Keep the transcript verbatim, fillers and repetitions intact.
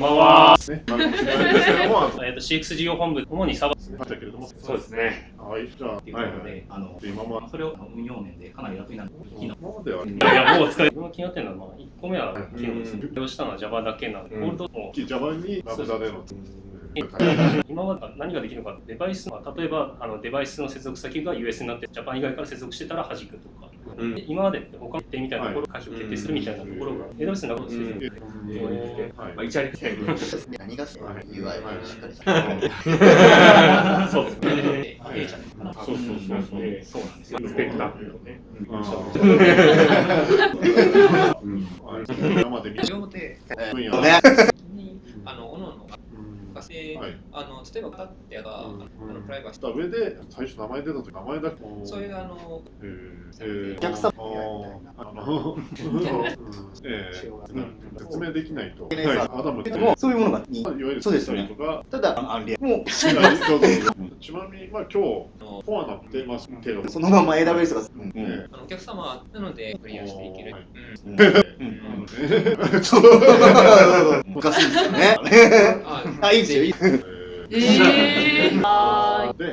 んばんは。 ね、あの違うんですけども、 えっと シーエックス 事業本部主にサバですね、したけれども、 そうですね。 はい、じゃあ、 っていうところで、あの今まそれを運用面でかなり楽になる機能。 今までは、 いやもう使い。僕の気になってるのはまあいっこめは機能ですね。利用したのは Java だけなので、コールドも Java にラムダでの。 今は何ができるのか、デバイスは例えばあのデバイスの接続先が ユーエス になって Japan 以外から接続してたら弾くとか、うん、今までって他の決定みたいなところを可否を決定するみたいなところが エーダブリューエス の中でしてるので、 まあ一応あり何が ユーアイ をしっかりそうですね。A じゃないかな。 そうそうそうそう。 そうなんですよ。 スペクターね。今まで見業務で分野にあの各々がで、あの例えば方ってやがこのプライバシーした上で最初名前出た時名前だけそういうあのお客様あの説明できないとアダムってそういうものがいわゆるそうですね。 とかただアンリアもちなみにまあ今日コアなテーマけどそのまま エーダブリューエス があのお客様なのでクリアしていける。 おかしいですよね。あ、いいですよ。 えー、で、